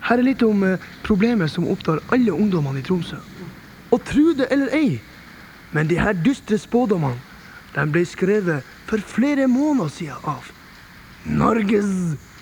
Her litt om problemet som opptar alle ungdommene i Tromsø. Og tro det eller ei, men de her dystre spådommene, de ble skrevet for flere måneder siden av Norges